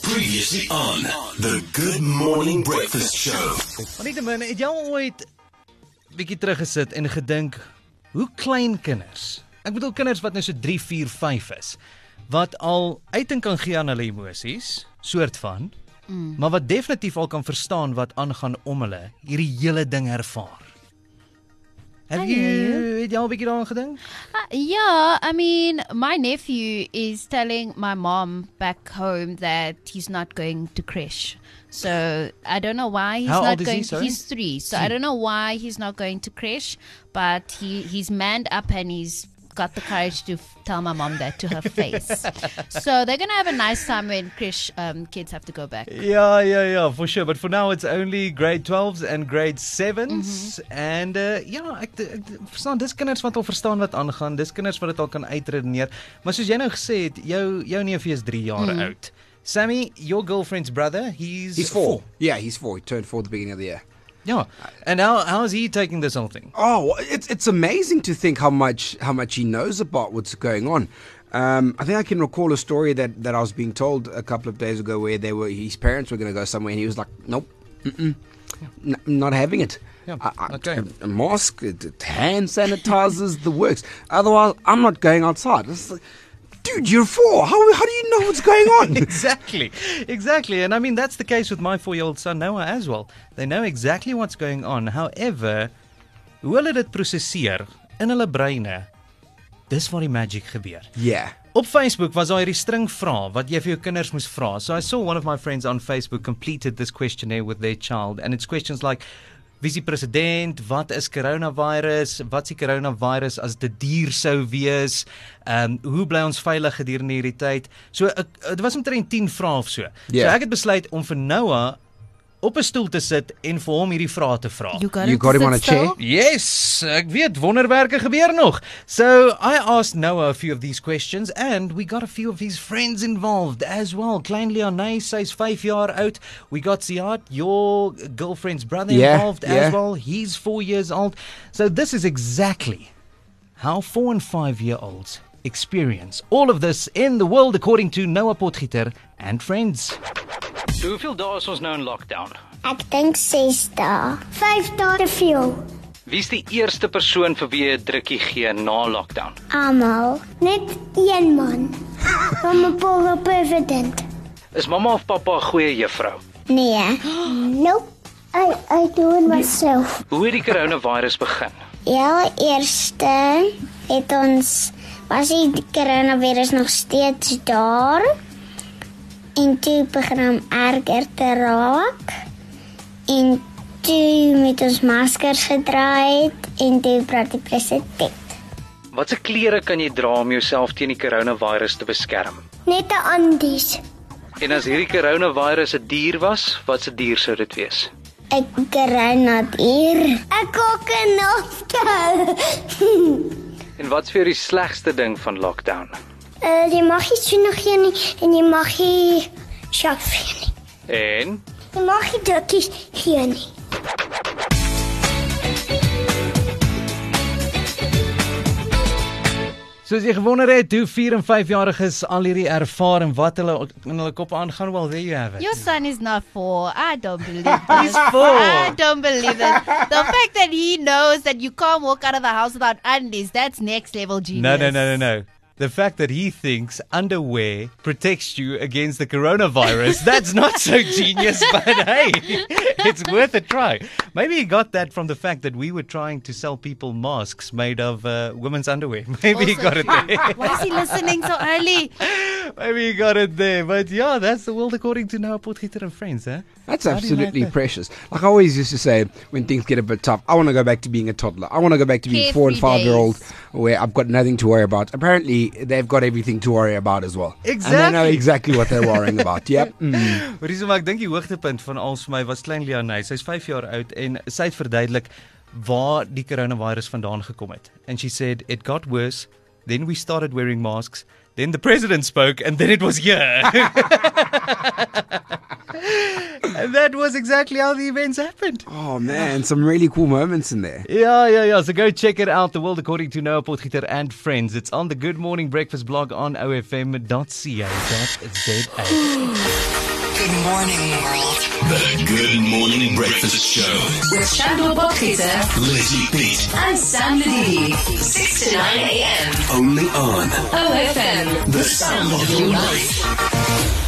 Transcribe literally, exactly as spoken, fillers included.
Previously on the Good Morning Breakfast Show. Nietemin, het jy al ooit bietjie teruggesit en gedink, hoe klein kinders, ek bedoel kinders wat nou so drie, vier, vyf is, wat al uiting kan gee aan hulle emosies, soort van, mm. maar wat definitief al kan verstaan wat aangaan om hulle, hierdie hele ding ervaar. Have you, het jy al bietjie daaraan gedink? Uh, yeah, I mean, my nephew is telling my mom back home that he's not going to creche. So I don't know why he's How not old is going. he, sorry? He's three. So I don't know why he's not going to creche, but he he's manned up and he's got the courage to f- tell my mom that to her face. So they're gonna have a nice time when creche um, kids have to go back. Yeah, yeah, yeah, for sure. But for now, it's only grade twelves and grade sevens. Mm-hmm. And uh, ja, ek, ek verstaan, dis kinders wat al verstaan wat aangaan. Dis kinders wat dit al kan uitredeneer. Maar soos jy nou gesê het, jou jou neefie is drie jaar mm. oud. Sammy, your girlfriend's brother, he's He's four. four. Yeah, he's four. He turned four at the beginning of the year. Yeah. And how how is he taking this whole thing? Oh, it's it's amazing to think how much how much he knows about what's going on. Um, I think I can recall a story that, that I was being told a couple of days ago where they were his parents were going to go somewhere and he was like, nope, mm-mm, yeah. n- not having it. Yeah, I, I, okay. a, a mask, hand sanitizers, the works. Otherwise, I'm not going outside. It's like, dude, you're four. How how do you know what's going on? Exactly, exactly. And I mean, that's the case with my four-year-old son Noah as well. They know exactly what's going on. However, hoe hulle dit prosesseer in hulle breine, dis waar die magic gebeur. Yeah. Op Facebook was daar hierdie string vrae wat jy vir jou kinders moes vra. So I saw one of my friends on Facebook completed this questionnaire with their child, and it's questions like, wie is die president, wat is coronavirus, wat is die coronavirus as dit dier sou wees, um, hoe bly ons veilig gedurende hierdie tyd. So, dit was omtrent tien vrae of so. Yeah. So ek het besluit om vir Noah op 'n stoel te sit en vir hom hierdie vrae te vra. You got, You got him on a chair? Yes, ek weet, wonderwerke gebeur nog. So, I asked Noah a few of these questions and we got a few of his friends involved as well. Klein Leonie, sy's vyf jaar oud. We got Ziad, your girlfriend's brother, Yeah, involved yeah. as well. He's four years old. So, this is exactly how four and five-year-olds experience all of this in the world according to Noah Potgieter and friends. So, hoeveel dae is ons nou in lockdown? Ek dink ses dae. vyf dae te veel. Wie is die eerste persoon vir wie jy 'n drukkie gee na lockdown? Almal. Net een man. Van my president. Is mamma of pappa 'n goeie juffrou? Nee. Nope. I, I do it myself. Hoe het die coronavirus begin? Ja, eerste het ons, was die coronavirus nog steeds daar. En toe begin hom erger te raak. En toe met ons maskers gedra het. En toe praat die president. Watse klere kan jy dra om jouself teen die coronavirus te beskerm? Net 'n andies. En as hierdie coronavirus 'n dier was, watse dier sou dit wees? Ek kry nat hier. Ek kook 'n nofte. En wat's vir jou die slegste ding van lockdown? Uh, jy mag nie soenig gee nie en jy mag nie sjak gee nie. En Jy mag nie drukkies gee nie. soos jy gewonder het, hoe vier en vyf-jariges al hierdie ervaar en wat hulle in hulle kop aangaan, well, there you have it. Your son is not four. I don't believe this. He's four. I don't believe it. The fact that he knows that you can't walk out of the house without undies, that's next level genius. No, no, no, no, no. The fact that he thinks underwear protects you against the coronavirus, that's not so genius, but hey, it's worth a try. Maybe he got that from the fact that we were trying to sell people masks made of uh, women's underwear. Maybe he got it there. Why is he listening so early? Maybe he got it there. But yeah, that's the world according to Noah Potgieter and friends, eh? That's How do you like absolutely that? precious. Like I always used to say, when things get a bit tough, I want to go back to being a toddler. I want to go back to being Carefree four and five year old, days. where I've got nothing to worry about. Apparently, they've got everything to worry about as well. And they know Exactly. exactly what they're worrying about. Yep. Mm. Hoorie, so maar ek dink die hoogtepunt van al vir my was klein Leonie. Sy's vyf jaar oud en sy het verduidelik waar die coronavirus vandaan gekom het. And she said it got worse, then we started wearing masks, then the president spoke and then it was here. And that was exactly how the events happened. Oh man, some really cool moments in there. Yeah, yeah, yeah. So go check it out. The World According to Noah Potgieter and Friends. It's on the Good Morning Breakfast blog on o f m dot co dot za. Good morning, world. The Good Morning Breakfast Show. With Shandor Potgieter Leslie Pete. and Sam Ladidi. six to nine a.m. Only on O F M. The Sound of Your Life.